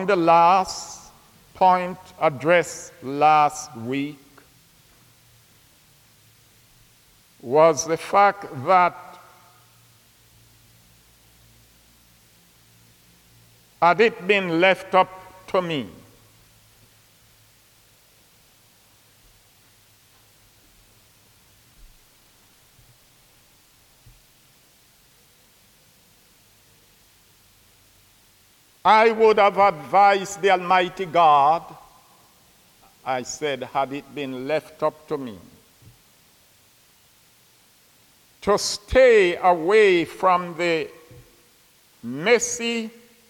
The last point addressed last week was the fact that had it been left up to me, I would have advised the Almighty God, I said, had it been left up to me, to stay away from the messy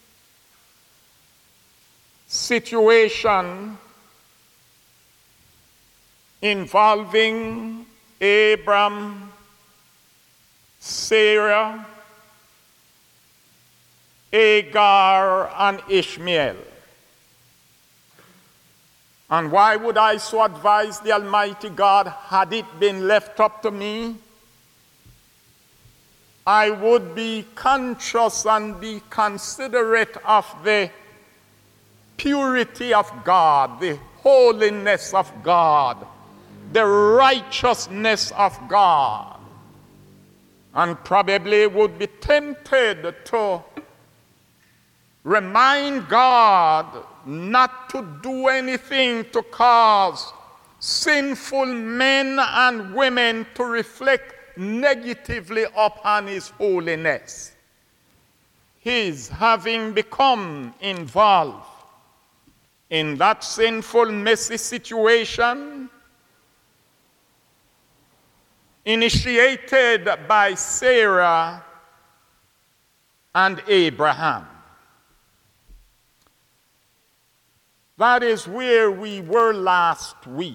situation involving Abram, Sarah, Hagar, and Ishmael. And why would I so advise the Almighty God? Had it been left up to me, I would be conscious and be considerate of the purity of God, the holiness of God, the righteousness of God, and probably would be tempted to remind God not to do anything to cause sinful men and women to reflect negatively upon his holiness. His having become involved in that sinful, messy situation initiated by Sarah and Abraham. That is where we were last week.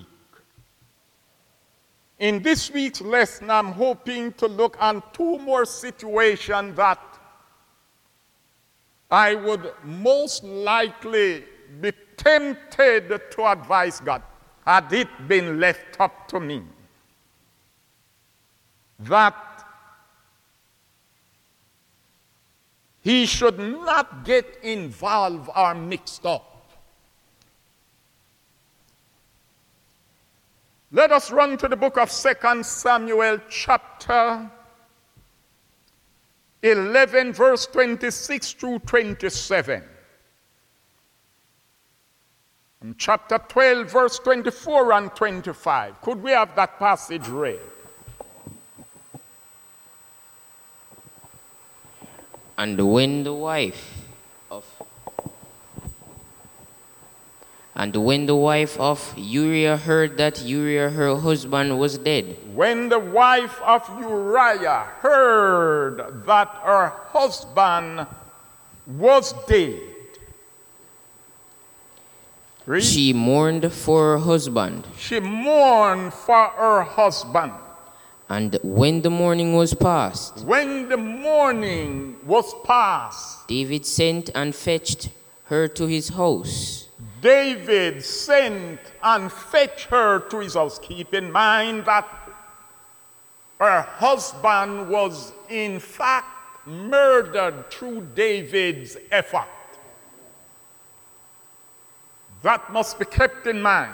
In this week's lesson, I'm hoping to look on two more situations that I would most likely be tempted to advise God, had it been left up to me, that he should not get involved or mixed up. Let us run to the book of 2 Samuel chapter 11, verse 26 through 27. And chapter 12, verse 24 and 25. Could we have that passage read? And when the wife of Uriah heard that Uriah her husband was dead. When the wife of Uriah heard that her husband was dead, read. She mourned for her husband. She mourned for her husband. And when the morning was past, David sent and fetched her to his house. David sent and fetched her to his house. Keep in mind that her husband was in fact murdered through David's effort. That must be kept in mind.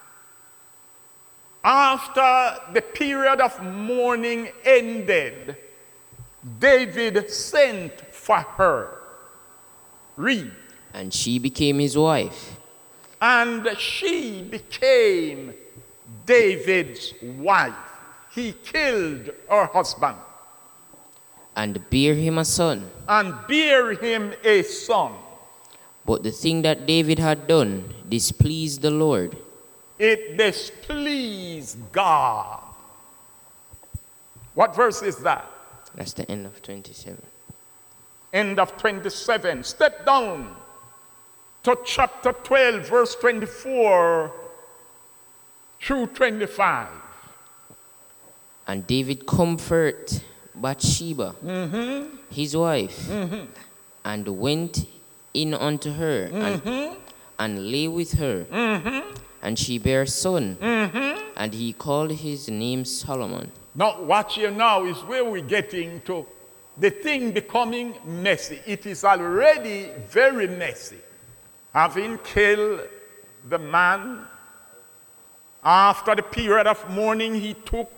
After the period of mourning ended, David sent for her. Read. And she became his wife. And she became David's wife. He killed her husband. And bare him a son. And bare him a son. But the thing that David had done displeased the Lord. It displeased God. What verse is that? That's the end of 27. End of 27. Step down to chapter 12, verse 24 through 25. And David comforted Bathsheba, his wife, and went in unto her, and lay with her. And she bare a son, and he called his name Solomon. Now, watch here now is where we're getting to the thing becoming messy. It is already very messy. having killed the man, after the period of mourning, he took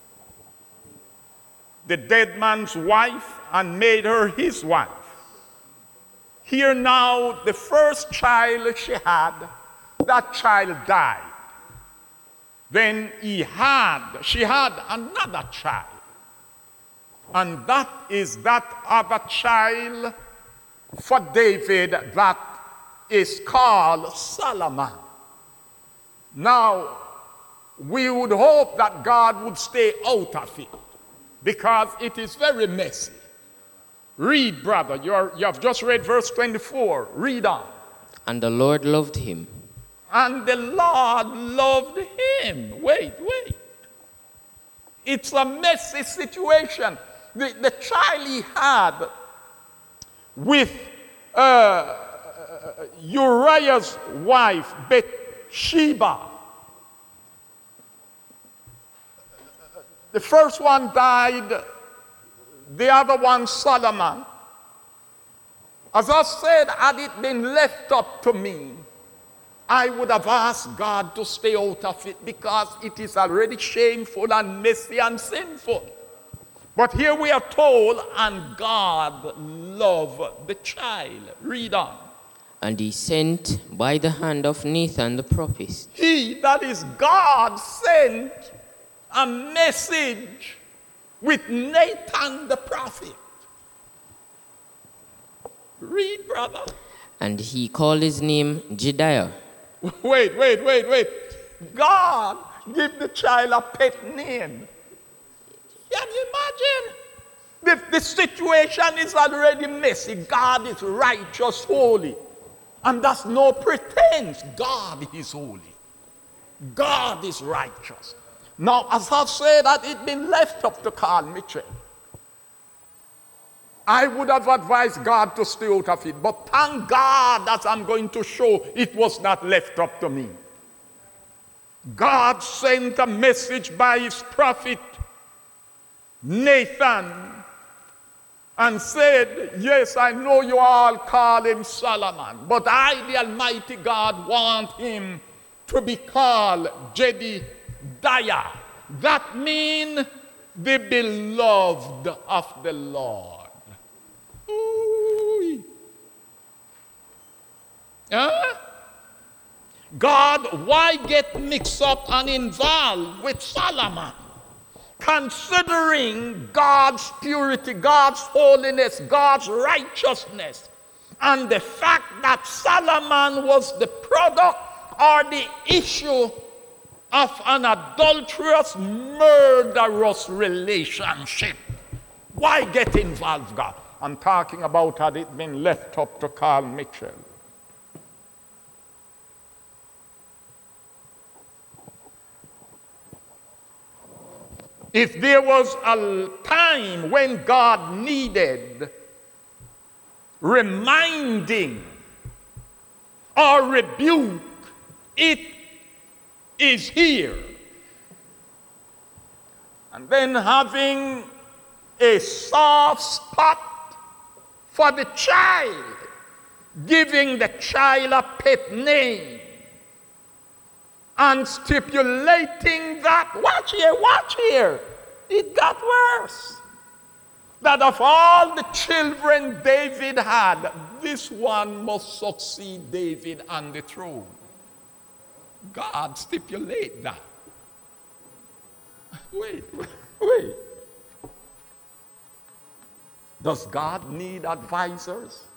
the dead man's wife and made her his wife. Here now, the first child she had, that child died. Then she had another child. And that is that other child for David that is called Solomon. Now, we would hope that God would stay out of it because it is very messy. Read, brother. You have just read verse 24. Read on. And the Lord loved him. And the Lord loved him. Wait. It's a messy situation. The child he had with Uriah's wife, Bathsheba. The first one died, the other one, Solomon. As I said, had it been left up to me, I would have asked God to stay out of it because it is already shameful and messy and sinful. But here we are told, and God loved the child. Read on. And he sent by the hand of Nathan the prophet. He, that is God, sent a message with Nathan the prophet. Read, brother. And he called his name Jedidiah. Wait. God give the child a pet name. Can you imagine? The situation is already messy. God is righteous, holy. And that's no pretense. God is holy. God is righteous. Now, as I've said, that it been left up to Carl Mitchell, I would have advised God to stay out of it. But thank God, as I'm going to show, it was not left up to me. God sent a message by his prophet Nathan and said, yes, I know you all call him Solomon, but I, the Almighty God, want him to be called Jedidiah. That means the beloved of the Lord. Ooh. Huh? God, why get mixed up and involved with Solomon? Considering God's purity, God's holiness, God's righteousness, and the fact that Solomon was the product or the issue of an adulterous, murderous relationship. Why get involved, God? I'm talking about had it been left up to Carl Mitchell. If there was a time when God needed reminding or rebuke, it is here. And then having a soft spot for the child, giving the child a pet name, and stipulating that, watch here, it got worse. That of all the children David had, this one must succeed David on the throne. God stipulate that. Wait. Does God need advisors?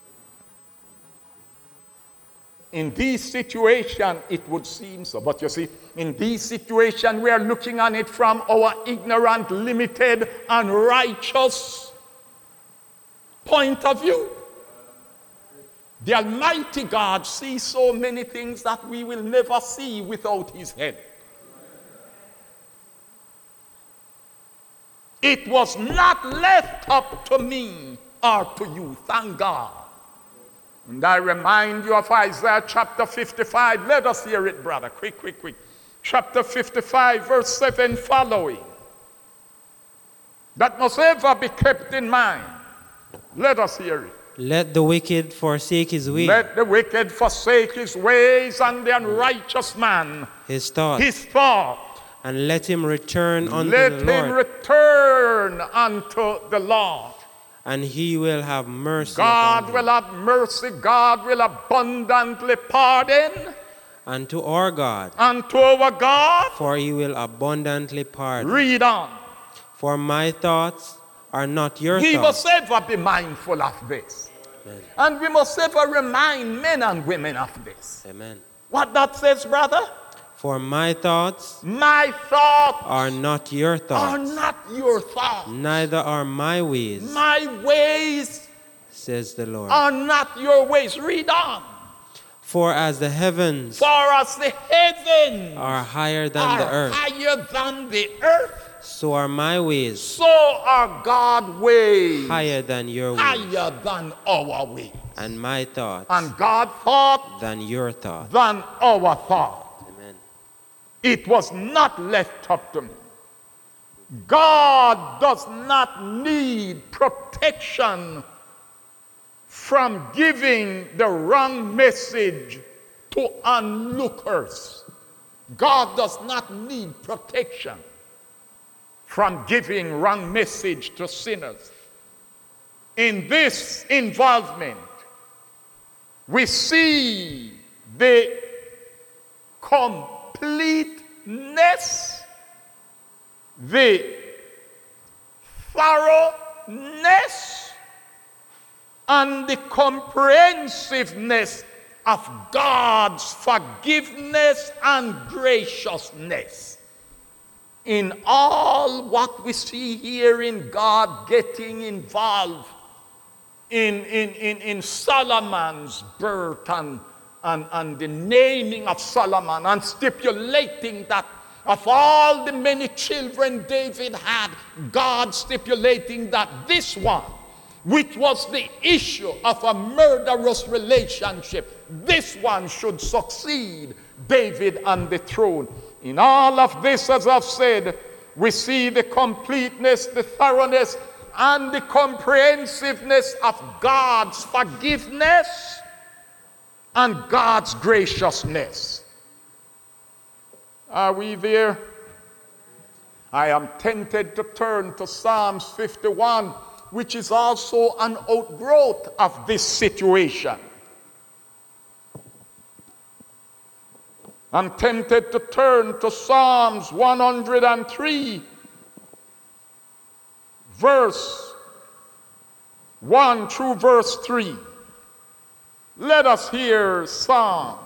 In this situation, it would seem so. But you see, in this situation, we are looking at it from our ignorant, limited, and righteous point of view. The Almighty God sees so many things that we will never see without his head. It was not left up to me or to you, thank God. And I remind you of Isaiah chapter 55. Let us hear it, brother. Quick. Chapter 55, verse 7 following. That must ever be kept in mind. Let us hear it. Let the wicked forsake his way, Let the wicked forsake his ways, and the unrighteous man his thought, his thought. and let him return unto Let the him Lord, return unto the Lord. and he will have mercy God upon will him. have mercy. God will abundantly pardon And to our God, unto our God. for he will abundantly pardon. Read on. For my thoughts are not your We thoughts. must ever be mindful of this. Amen. And we must ever remind men and women of this. Amen. What that says, brother? For my thoughts My thoughts are not your are thoughts, not your thoughts. neither are my ways, My ways says the Lord. are not your ways. Read on. For as the heavens For as the heavens are higher than the are earth, higher than the earth, so are my ways so are God's ways higher than your ways, higher than our ways. and my thoughts And God thought than your thoughts. than our thought. Amen. It was not left up to me. God does not need protection from giving the wrong message to onlookers. God does not need protection from giving wrong message to sinners. In this involvement, we see the completeness, the thoroughness, and the comprehensiveness of God's forgiveness and graciousness. In all what we see here in God getting involved in Solomon's birth and the naming of Solomon, and stipulating that of all the many children David had, God stipulating that this one, which was the issue of a murderous relationship, this one should succeed David on the throne. In all of this, as I've said, we see the completeness, the thoroughness, and the comprehensiveness of God's forgiveness and God's graciousness. Are we there? I am tempted to turn to Psalms 51, which is also an outgrowth of this situation. I'm tempted to turn to Psalms 103, verse 1 through verse 3. Let us hear Psalms.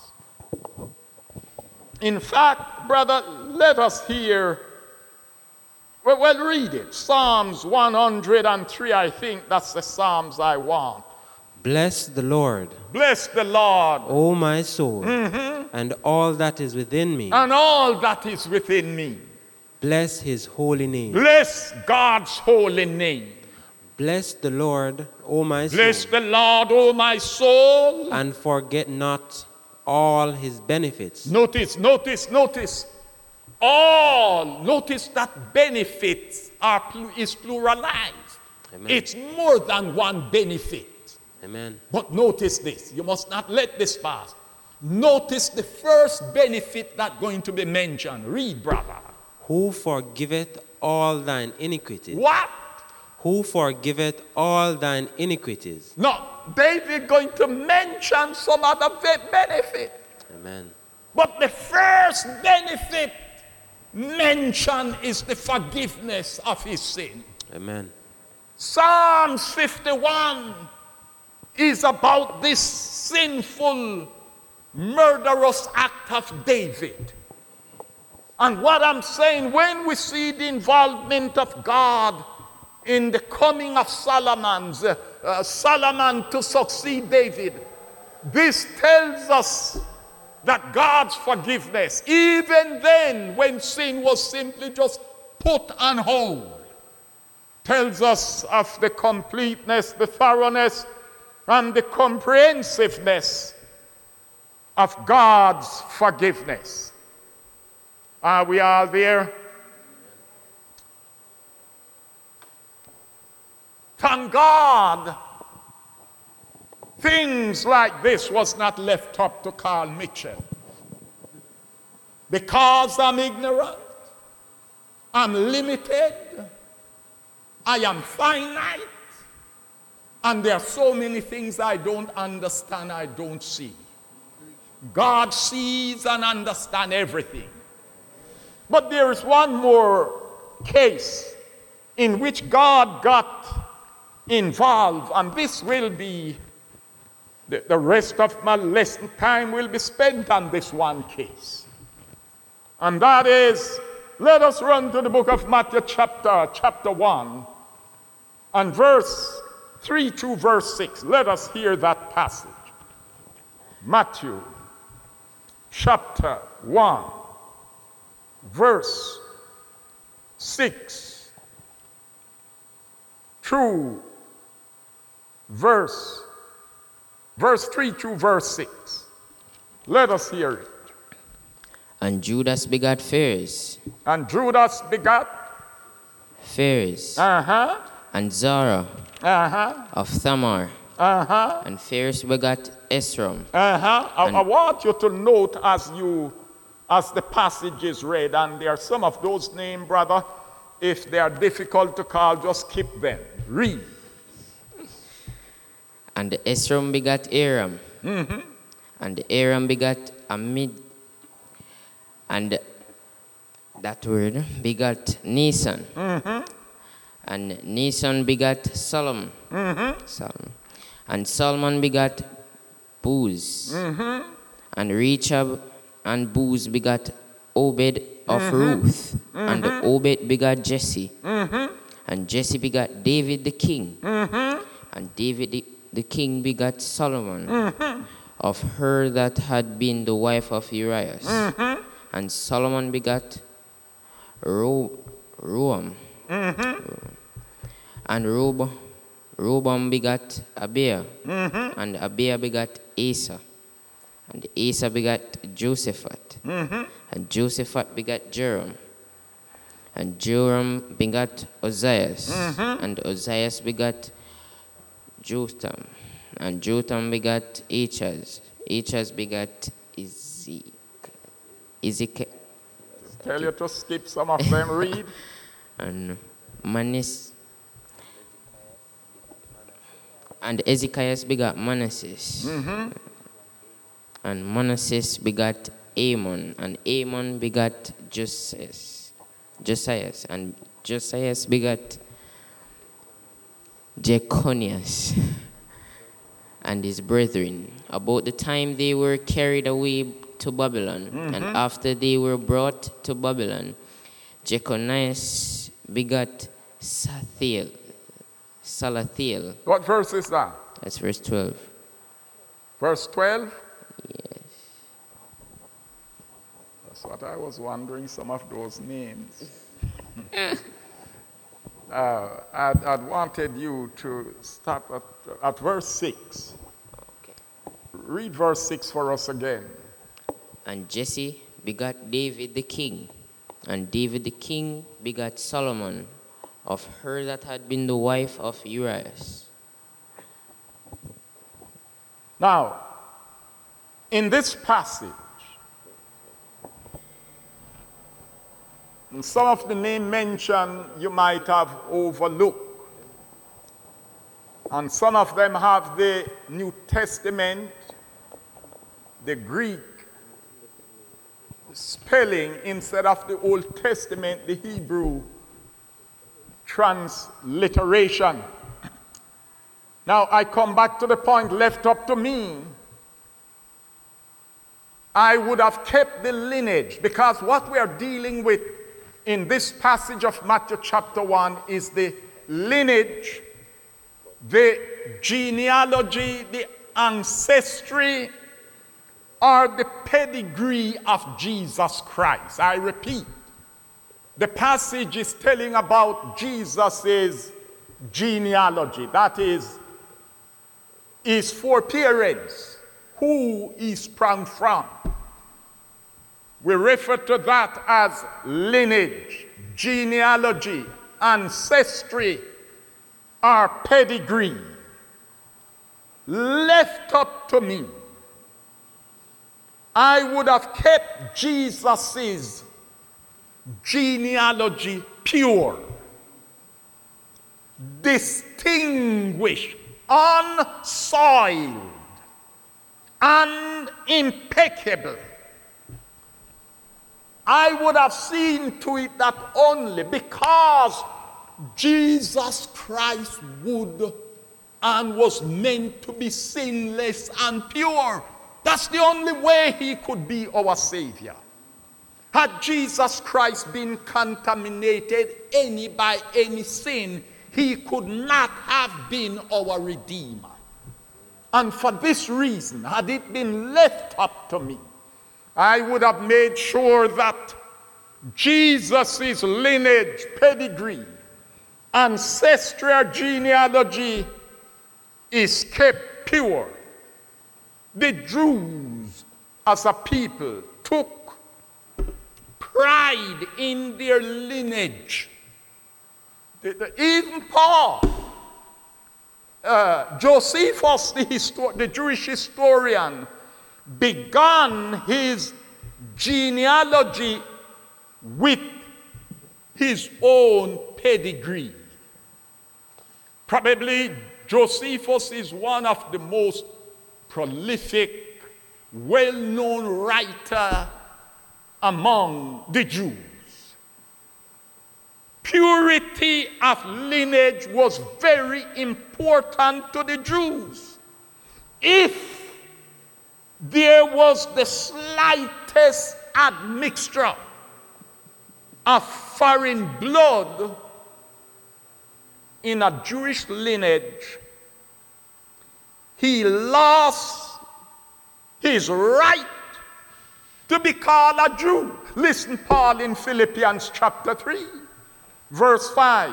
In fact, brother, let us hear, well, read it. Psalms 103, I think that's the Psalms I want. Bless the Lord, Bless the Lord, O my soul, and all that is within me. and all that is within me. Bless his holy name. Bless God's holy name. Bless the Lord, O my soul, Bless the Lord, O my soul. and forget not all his benefits. Notice. All. Notice that benefits is pluralized. Amen. It's more than one benefit. Amen. But notice this. You must not let this pass. Notice the first benefit that's going to be mentioned. Read, brother. Who forgiveth all thine iniquities? What? Who forgiveth all thine iniquities? No, David going to mention some other benefit. Amen. But the first benefit mentioned is the forgiveness of his sin. Amen. Psalms 51 is about this sinful, murderous act of David. And what I'm saying, when we see the involvement of God in the coming of Solomon to succeed David, this tells us that God's forgiveness, even then when sin was simply just put on hold, tells us of the completeness, the thoroughness, and the comprehensiveness of God's forgiveness. Are we all there? Thank God things like this was not left up to Carl Mitchell. Because I'm ignorant, I'm limited, I am finite, and there are so many things I don't understand, I don't see. God sees and understands everything. But there is one more case in which God got involved, and this will be, the rest of my lesson time will be spent on this one case. And that is, let us run to the book of Matthew chapter 1, and verse 3 to verse 6. Let us hear that passage. Matthew chapter 1, verse 6 through verse 3 to verse 6. Let us hear it. And Judas begat Phares. And Judas begat Phares. And Zara of Thamar. And Phares begat Esrom. I want you to note as the passage is read, and there are some of those names, brother, if they are difficult to call, just keep them. Read. And Esrom begat Aram. And Aram begat Amid. And that word begat Nisan. And Nisan begat Solomon. And Solomon begat Booz. And Rechab and Booz begat Obed of Ruth. And Obed begat Jesse. And Jesse begat David the king. And David the king begat Solomon of her that had been the wife of Urias. And Solomon begat Roam. And Robam begat Abiah. And Abiah begat Asa. And Asa begat Josaphat. And Josaphat begat Joram. And Joram begat Ozias. And Ozias begat Jotham. And Jotham begat Achaz. Achaz begat Ezekiel. Tell you to skip some of them, read. And Manis. And Ezekiel begat Manasseh. And Manasseh begat Amon. And Amon begat Josias. And Josias begat Jeconias and his brethren, about the time they were carried away to Babylon. And after they were brought to Babylon, Jeconias begat Salathiel. What verse is that? That's verse 12. Verse 12? Yes. That's what I was wondering, some of those names. I'd wanted you to stop at verse 6. Okay. Read verse 6 for us again. And Jesse begat David the king. And David the king begat Solomon of her that had been the wife of Urias. Now, in this passage, some of the name mentioned you might have overlooked. And some of them have the New Testament, the Greek spelling instead of the Old Testament, the Hebrew transliteration. Now I come back to the point left up to me. I would have kept the lineage, because what we are dealing with in this passage of Matthew chapter 1 is the lineage, the genealogy, the ancestry, or the pedigree of Jesus Christ. I repeat, the passage is telling about Jesus' genealogy. That is, his foreparents, who he sprung from. We refer to that as lineage, genealogy, ancestry, or pedigree. left up to me, I would have kept Jesus' genealogy pure, distinguished, unsoiled, and impeccable. I would have seen to it that only because Jesus Christ would and was meant to be sinless and pure. That's the only way he could be our Savior. Had Jesus Christ been contaminated by any sin, he could not have been our Redeemer. And for this reason, had it been left up to me, I would have made sure that Jesus' lineage, pedigree, ancestral genealogy is kept pure. The Jews as a people took pride in their lineage. Even Paul, Josephus, the Jewish historian, began his genealogy with his own pedigree. Probably Josephus is one of the most prolific, well-known writer among the Jews. Purity of lineage was very important to the Jews. If there was the slightest admixture of foreign blood in a Jewish lineage, he lost his right to be called a Jew. Listen, Paul in Philippians chapter 3, verse 5.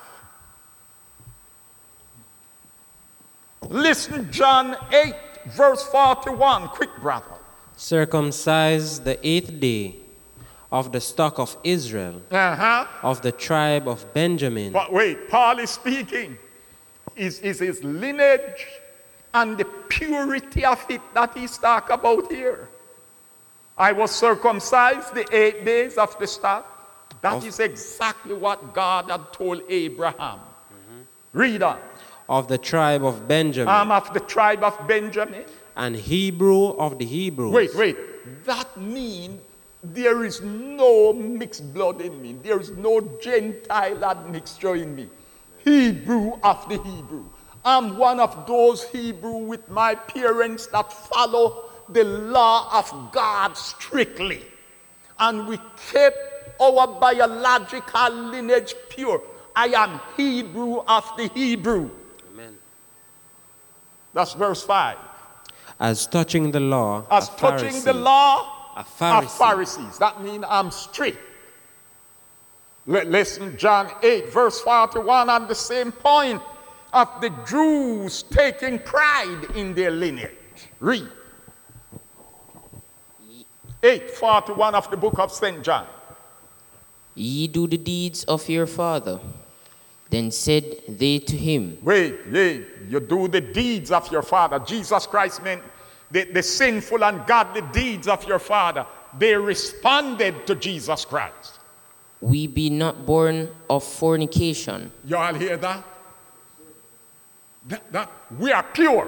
Listen, John 8, verse 41. Quick, brother. Circumcised the 8th day of the stock of Israel, of the tribe of Benjamin. But wait, Paul is speaking. Is his lineage and the purity of it that he's talking about here. I was circumcised the 8 days of the stock. That is exactly what God had told Abraham. Read on. Of the tribe of Benjamin. I'm of the tribe of Benjamin. And Hebrew of the Hebrews. Wait. That means there is no mixed blood in me. There is no Gentile admixture in me. Hebrew of the Hebrew. I'm one of those Hebrew with my parents that follow the law of God strictly. And we kept our biological lineage pure. I am Hebrew of the Hebrew. Amen. That's verse 5. As touching the law, as touching the law a Pharisee. of Pharisees. That means I'm strict. Listen, John 8, verse 41, on the same point of the Jews taking pride in their lineage. Read. 8:41 of the book of St. John. Ye do the deeds of your father. Then said they to him. Wait, you do the deeds of your father. Jesus Christ meant the sinful and godly deeds of your father. They responded to Jesus Christ. We be not born of fornication. You all hear that? That we are pure.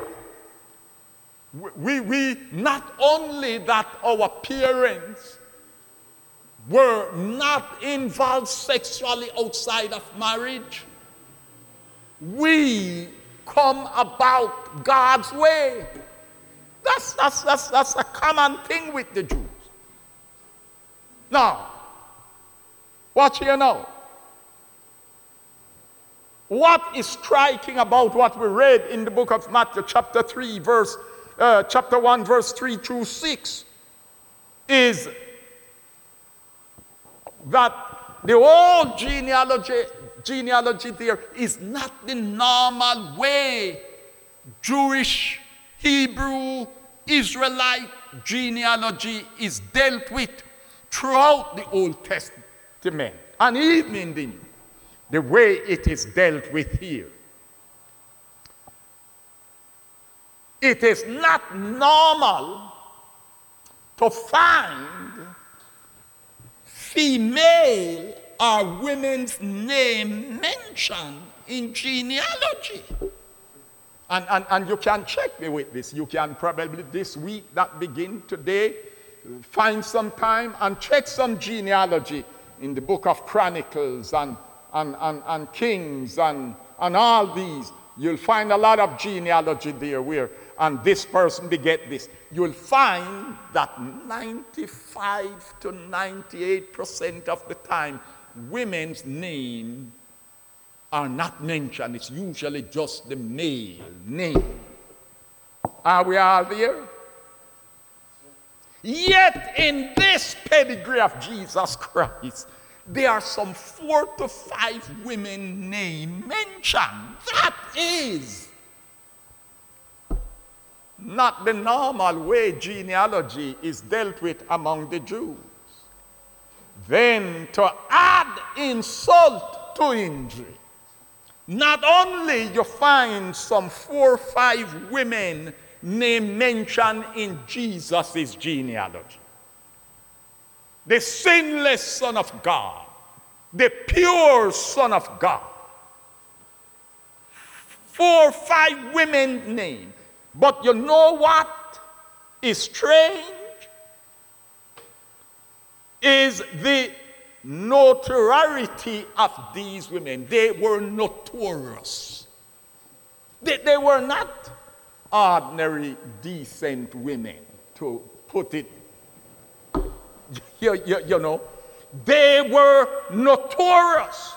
We not only that our parents were not involved sexually outside of marriage, we come about God's way. That's a common thing with the Jews. Now, watch here now. What is striking about what we read in the book of Matthew, chapter 1, verse 3 through 6, is that the old genealogy there is not the normal way Jewish, Hebrew, Israelite genealogy is dealt with throughout the Old Testament and even in the New. The way it is dealt with here. It is not normal to find female or women's name mentioned in genealogy. And you can check me with this. You can probably this week that begin today, find some time and check some genealogy in the book of Chronicles and Kings and all these. You'll find a lot of genealogy there where, and this person beget this. You'll find that 95 to 98% of the time, women's name are not mentioned. It's usually just the male name. Are we all there? Yet in this pedigree of Jesus Christ, there are some 4 to 5 women name mentioned. That is not the normal way genealogy is dealt with among the Jews. Then to add insult to injury, not only you find some 4 or 5 women name mentioned in Jesus' genealogy. The sinless Son of God, the pure Son of God. 4 or 5 women named. But you know what is strange? Is the notoriety of these women. They were notorious. They were not ordinary, decent women, to put it, you know. They were notorious.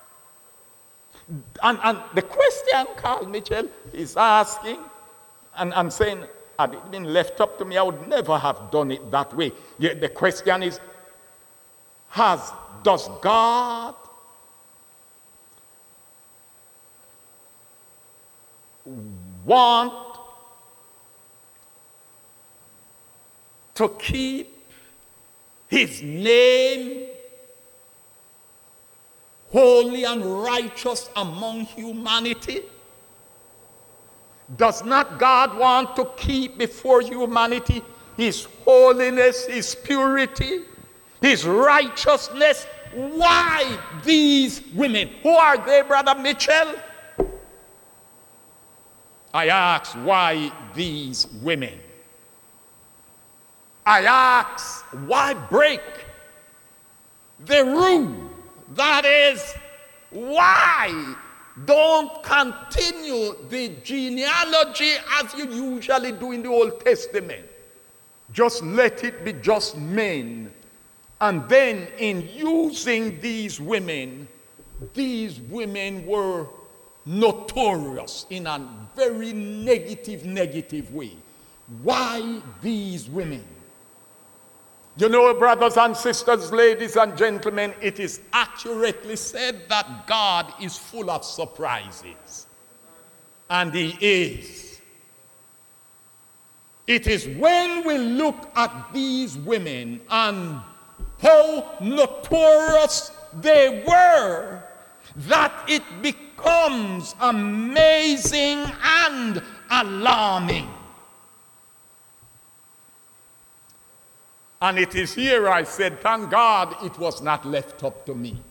And the question Carl Mitchell is asking and saying, had it been left up to me, I would never have done it that way. Yet the question is, does God want to keep his name holy and righteous among humanity? Does not God want to keep before humanity his holiness, his purity, his righteousness? Why these women? Who are they, Brother Mitchell? I ask, why these women? I ask, why break the rule? That is, why don't continue the genealogy as you usually do in the Old Testament? Just let it be just men. And then in using these women were notorious in a very negative way. Why these women? You know, brothers and sisters, ladies and gentlemen, it is accurately said that God is full of surprises. And he is. It is when we look at these women and how notorious they were that it becomes amazing and alarming. And it is here I said, thank God it was not left up to me.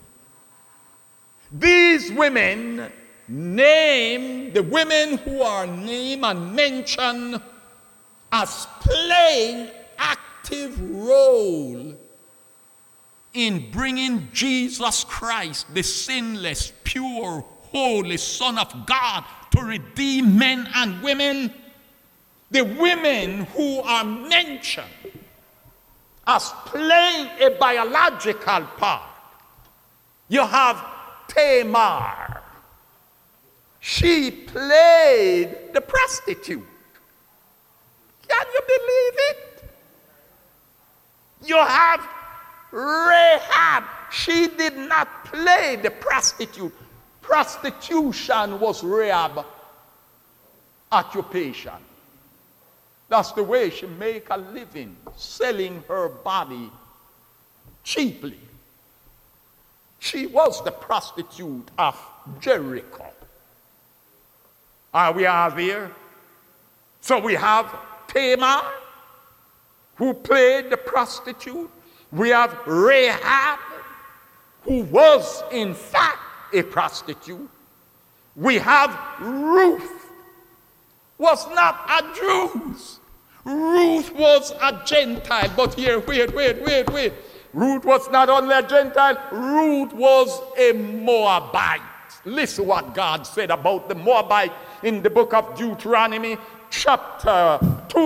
These women named, the women who are named and mentioned as playing active role in bringing Jesus Christ, the sinless, pure, holy Son of God, to redeem men and women. The women who are mentioned as playing a biological part. You have Tamar. She played the prostitute. Can you believe it? You have Rahab. She did not play the prostitute. Prostitution was Rahab's occupation. That's the way she make a living, selling her body cheaply. She was the prostitute of Jericho. Are we all there? So we have Tamar, who played the prostitute. We have Rahab, who was in fact a prostitute. We have Ruth, was not a Jew. Ruth was a Gentile. But here, wait. Ruth was not only a Gentile, Ruth was a Moabite. Listen what God said about the Moabite in the book of Deuteronomy, chapter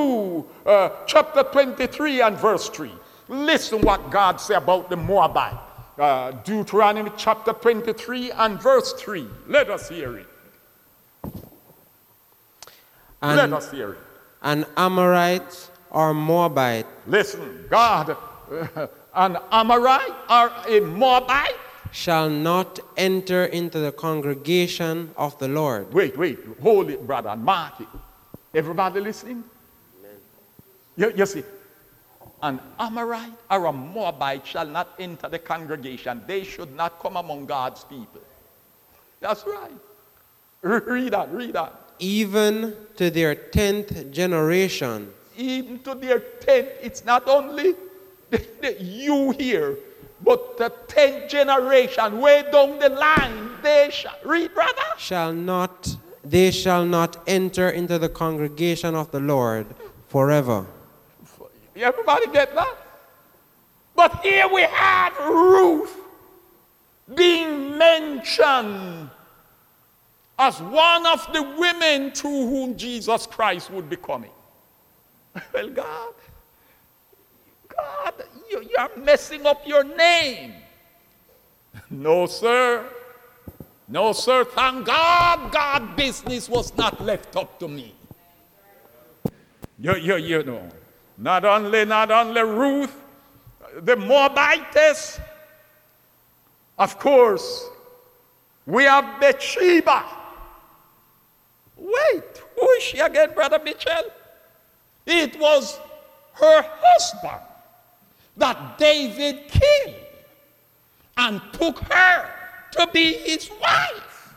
23 and verse 3. Listen what God said about the Moabite. Deuteronomy chapter 23 and verse 3. Let us hear it. Let us hear it. An Amorite or Moabite. Listen, God, an Amorite or a Moabite shall not enter into the congregation of the Lord. Wait, hold it, brother, and mark it. Everybody listening? You see, an Amorite or a Moabite shall not enter the congregation. They should not come among God's people. That's right. Read that. Even to their 10th generation. Even to their 10th. It's not only you here, but the 10th generation, way down the line, they shall. Read, brother. They shall not enter into the congregation of the Lord forever. Everybody get that? But here we have Ruth being mentioned as one of the women through whom Jesus Christ would be coming. Well, God, you're messing up your name. No, sir. Thank God, God's business was not left up to me. You know. Not only Ruth, the Moabitess. Of course, we have Bathsheba. Wait, who is she again, Brother Mitchell? It was her husband that David killed and took her to be his wife.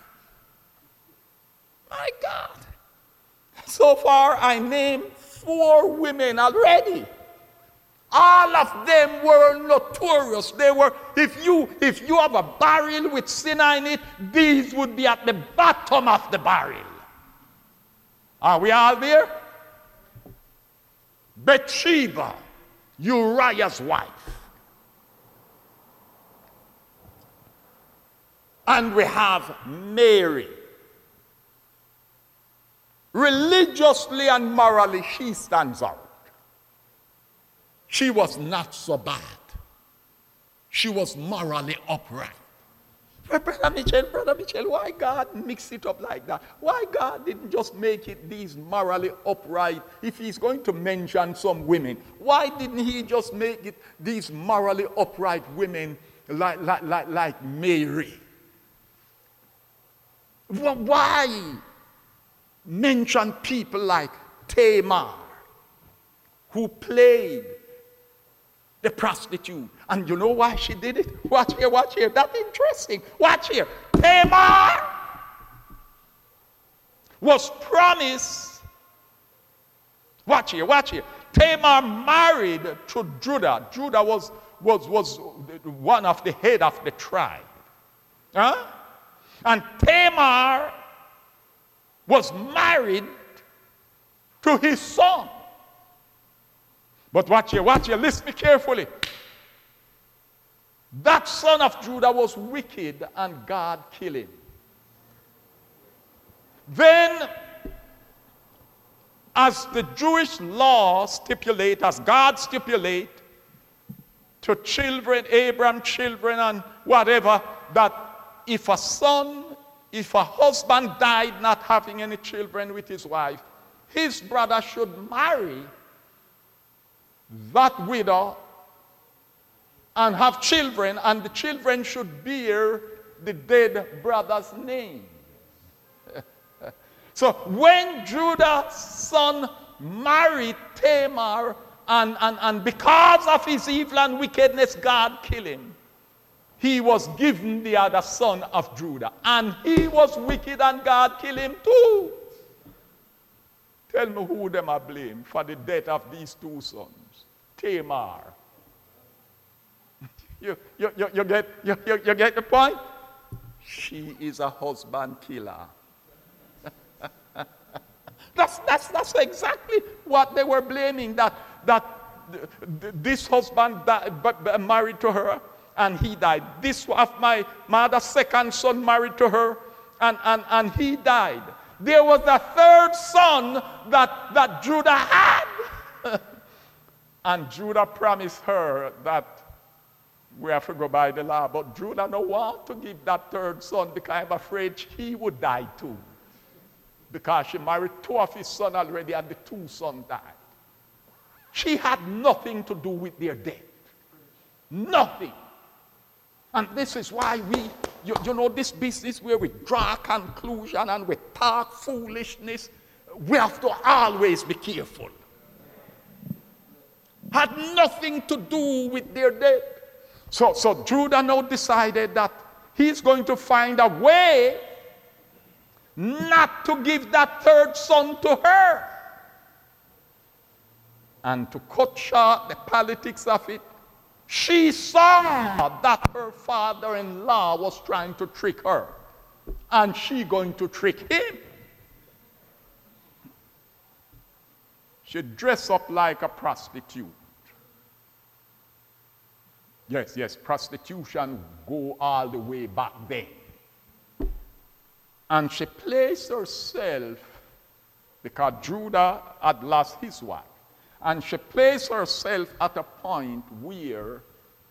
My God. So far, I named 4 women already. All of them were notorious. They were, if you have a barrel with sin in it, these would be at the bottom of the barrel. Are we all there? Bathsheba, Uriah's wife. And we have Mary. Religiously and morally, she stands out. She was not so bad. She was morally upright. Brother Mitchell, why God mix it up like that? Why God didn't just make it these morally upright? If he's going to mention some women, why didn't he just make it these morally upright women like Mary? Why mention people like Tamar, who played the prostitute? And you know why she did it? Watch here. That's interesting. Watch here. Tamar was promised. Watch here. Tamar married to Judah. Judah was one of the head of the tribe. And Tamar was married to his son. But watch here, listen carefully. That son of Judah was wicked and God killed him. Then, as the Jewish law stipulate, as God stipulate to children, Abraham children and whatever, that if a husband died not having any children with his wife, his brother should marry that widow and have children, and the children should bear the dead brother's name. So when Judah's son married Tamar, and because of his evil and wickedness, God killed him, he was given the other son of Judah. And he was wicked and God killed him too. Tell me who them are blamed for the death of these two sons. Tamar. You get the point? She is a husband killer. That's exactly what they were blaming, that this husband married to her and he died. This of my mother's second son married to her and he died. There was a third son that Judah had. And Judah promised her that we have to go by the law. But Judah don't want to give that third son because I'm afraid he would die too. Because she married two of his sons already and the two sons died. She had nothing to do with their death. Nothing. And this is why you know this business where we draw conclusion and we talk foolishness, we have to always be careful. Had nothing to do with their death. So Judah now decided that he's going to find a way not to give that third son to her. And to cut short the politics of it, she saw that her father-in-law was trying to trick her. And she going to trick him. She dressed up like a prostitute. Yes, prostitution go all the way back then. And she placed herself, because Judah had lost his wife, and she placed herself at a point where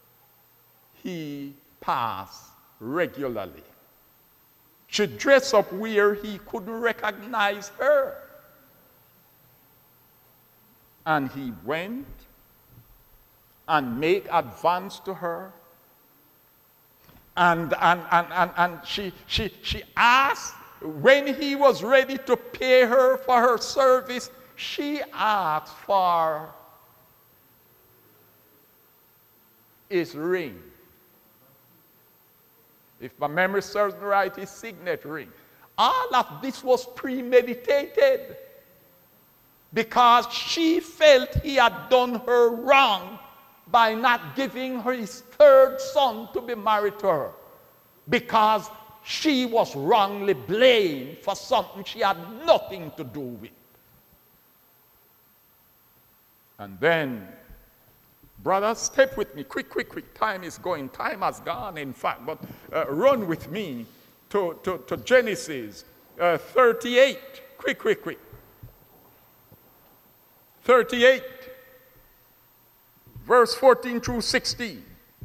he passed regularly. She dressed up where he couldn't recognize her. And he went and made advance to her. And she asked, when he was ready to pay her for her service, she asked for his ring. If my memory serves me right, his signet ring. All of this was premeditated because she felt he had done her wrong by not giving her his third son to be married to her, because she was wrongly blamed for something she had nothing to do with. And then, brothers, step with me. Quick. Time is going. Time has gone, in fact. But run with me to Genesis 38. Quick. 38. Verse 14 through 16.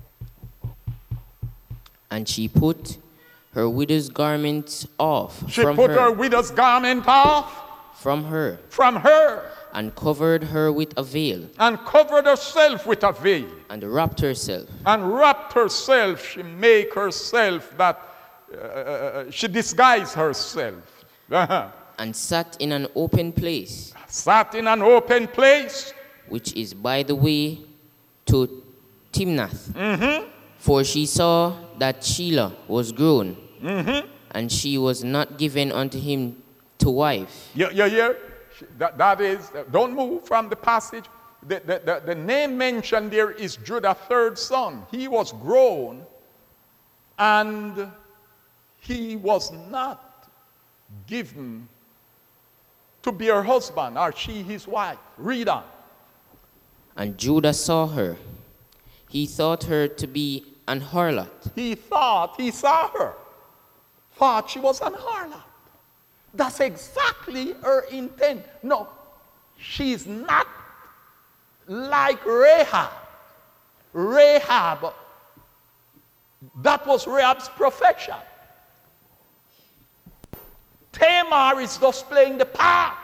And she put her widow's garment off She put her widow's garment off from her. And covered her with a veil. And covered herself with a veil. And wrapped herself. She made herself that she disguised herself. And sat in an open place. Which is by the way to Timnath. Mm-hmm. For she saw that Shelah was grown. Mm-hmm. And she was not given unto him to wife. Yeah. That is, don't move from the passage. The name mentioned there is Judah's third son. He was grown and he was not given to be her husband, or she his wife. Read on. And Judah saw her. He thought her to be an harlot. He saw her. Thought she was an harlot. That's exactly her intent. No, she's not like Rahab. That was Rahab's profession. Tamar is just playing the part.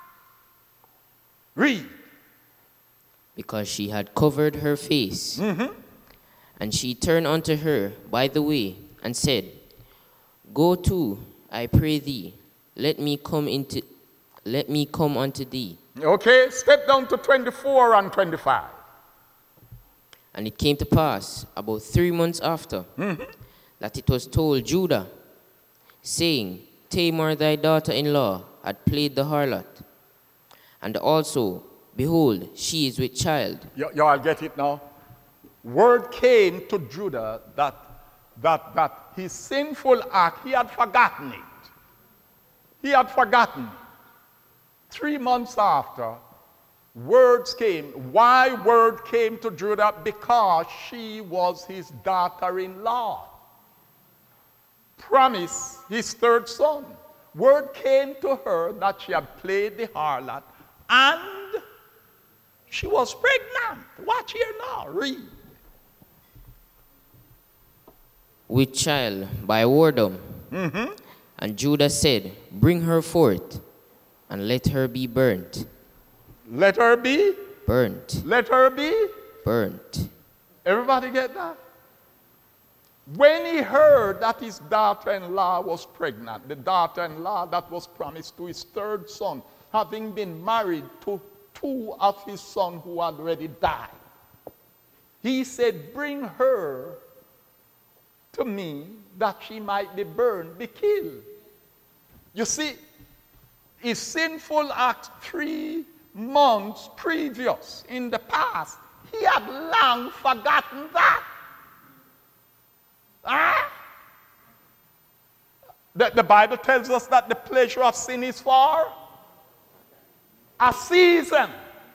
Read. Because she had covered her face. Mm-hmm. And she turned unto her by the way and said, Go to, I pray thee, let me come unto thee. Okay, step down to 24 and 25. And it came to pass about 3 months after that it was told Judah, saying, Tamar thy daughter-in-law had played the harlot. And also, behold, she is with child. Y'all get it now? Word came to Judah that his sinful act, he had forgotten it. He had forgotten. 3 months after, words came. Why word came to Judah? Because she was his daughter-in-law. Promise his third son. Word came to her that she had played the harlot and she was pregnant. Watch here now, read. With child by whoredom. And Judah said, bring her forth, and let her be burnt. Let her be? Burnt. Let her be? Burnt. Everybody get that? When he heard that his daughter-in-law was pregnant, the daughter-in-law that was promised to his third son, having been married to 2 of his sons who had already died, he said, bring her to me that she might be burned, be killed. You see, his sinful act 3 months previous in the past, he had long forgotten that. The Bible tells us that the pleasure of sin is for a season.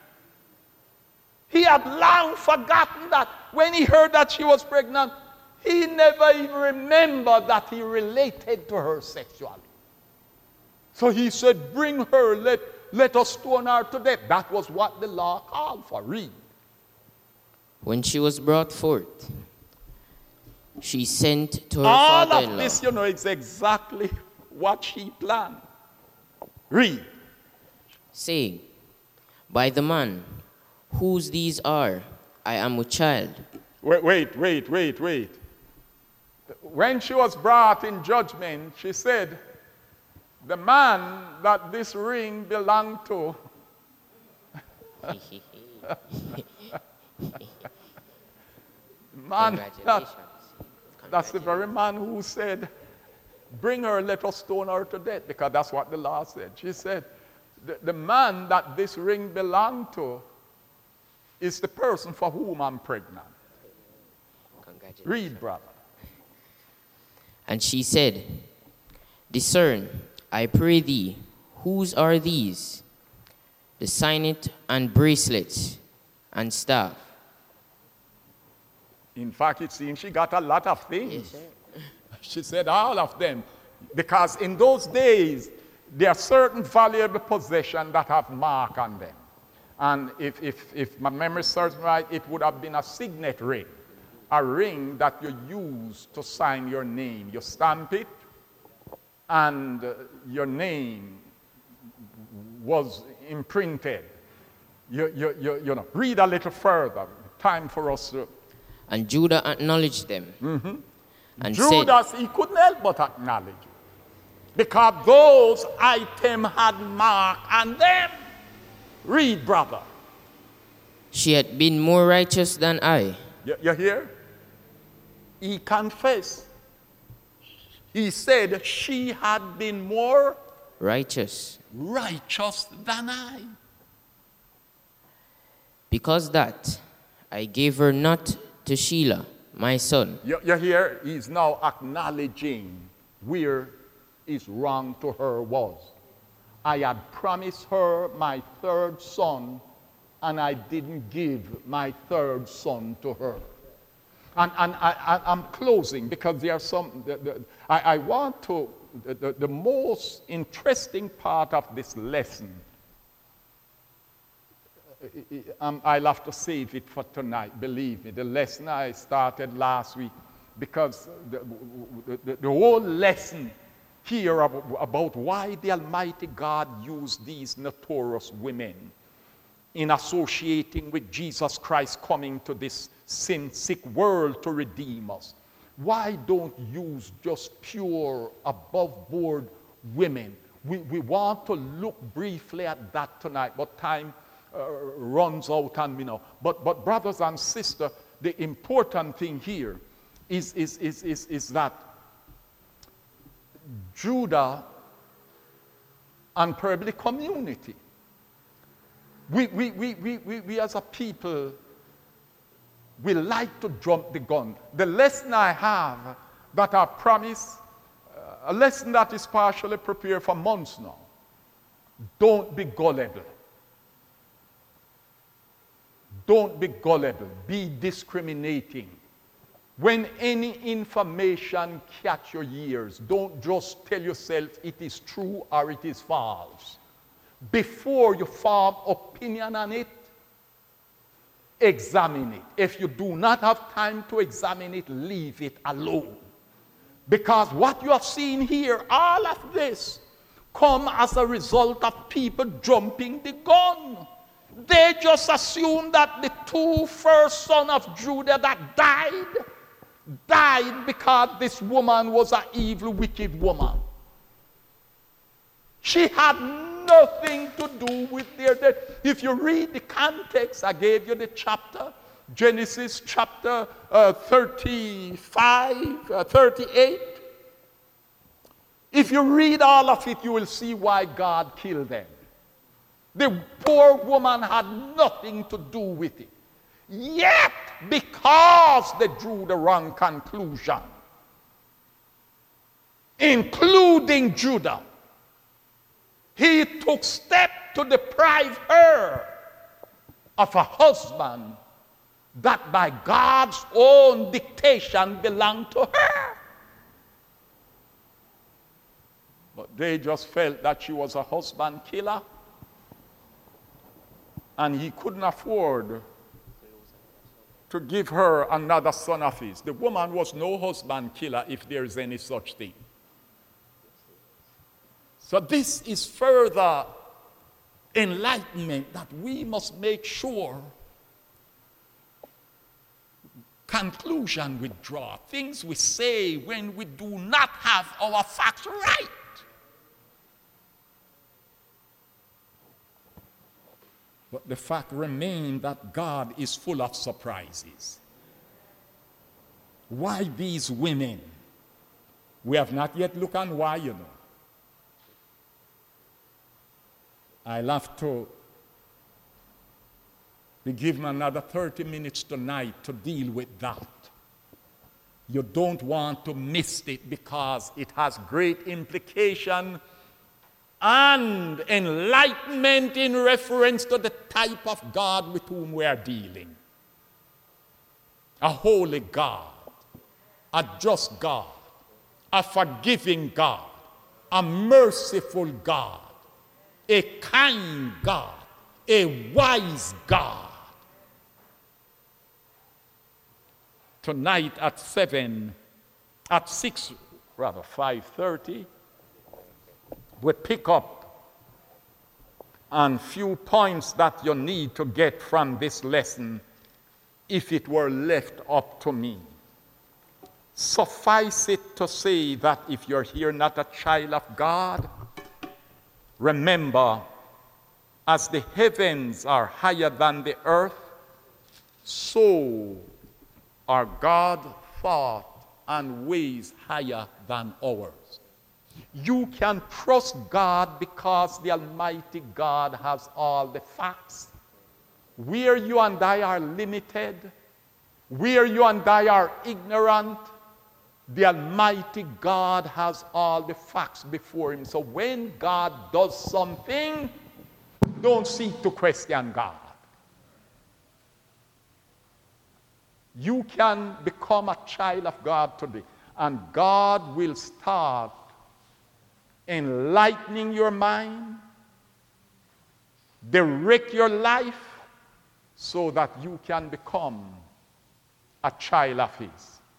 He had long forgotten that. When he heard that she was pregnant, he never even remembered that he related to her sexually. So he said, bring her, let us stone her to death. That was what the law called for. Read. When she was brought forth, she sent to her All father-in-law. of this, is exactly what she planned. Read. Saying, by the man whose these are, I am with child. Wait. When she was brought in judgment, she said, the man that this ring belonged to. Man, that's the very man who said, bring her, let us stone her to death, because that's what the law said. She said, the man that this ring belonged to is the person for whom I'm pregnant. Read, brother. And she said, discern, I pray thee, whose are these? The signet and bracelets and staff. In fact, it seems she got a lot of things. Yes, sir. She said all of them. Because in those days, there are certain valuable possessions that have mark on them. And if my memory serves me right, it would have been a signet ring. A ring that you use to sign your name. You stamp it, and your name was imprinted. Read a little further. Time for us to... And Judah acknowledged them. And Judas, he couldn't help but acknowledge it. Because those items had mark on them. Read, brother. she had been more righteous than I. You hear? He confessed. He said she had been more righteous than I. Because that I gave her not to Shelah, my son. You hear? He's now acknowledging where his wrong to her was. I had promised her my third son, and I didn't give my third son to her. And I'm closing because there are some, I want to, the most interesting part of this lesson, I'll have to save it for tonight, believe me. The lesson I started last week, because the whole lesson here about why the Almighty God used these notorious women in associating with Jesus Christ coming to this sin-sick world to redeem us. Why don't use just pure, above-board women? We want to look briefly at that tonight, but time runs out on me now. But brothers and sisters, the important thing here is that Judah and probably the community We as a people, we like to jump the gun. The lesson I have that I promise, a lesson that is partially prepared for months now. Don't be gullible. Don't be gullible. Be discriminating. When any information catch your ears, don't just tell yourself it is true or it is false. Before you form opinion on it, examine it. If you do not have time to examine it, leave it alone. Because what you have seen here, all of this, come as a result of people jumping the gun. They just assume that the two first sons of Judah that died because this woman was an evil, wicked woman. She had nothing to do with their death. If you read the context, I gave you the chapter, Genesis chapter 38. If you read all of it, you will see why God killed them. The poor woman had nothing to do with it. Yet, because they drew the wrong conclusion, including Judah, he took steps to deprive her of a husband that by God's own dictation belonged to her. But they just felt that she was a husband killer, and he couldn't afford to give her another son of his. The woman was no husband killer, if there is any such thing. So this is further enlightenment that we must make sure conclusion we draw, things we say when we do not have our facts right. But the fact remains that God is full of surprises. Why these women? We have not yet looked on why, you know. I'll have to be given another 30 minutes tonight to deal with that. You don't want to miss it because it has great implication and enlightenment in reference to the type of God with whom we are dealing. A holy God, a just God, a forgiving God, a merciful God, a kind God, a wise God. Tonight at 5:30, we pick up on few points that you need to get from this lesson if it were left up to me. Suffice it to say that if you're here not a child of God, remember, as the heavens are higher than the earth, so are God's thought and ways higher than ours. You can trust God because the Almighty God has all the facts. Where you and I are limited, where you and I are ignorant, the Almighty God has all the facts before him. So when God does something, don't seek to question God. You can become a child of God today, and God will start enlightening your mind, direct your life, so that you can become a child of his.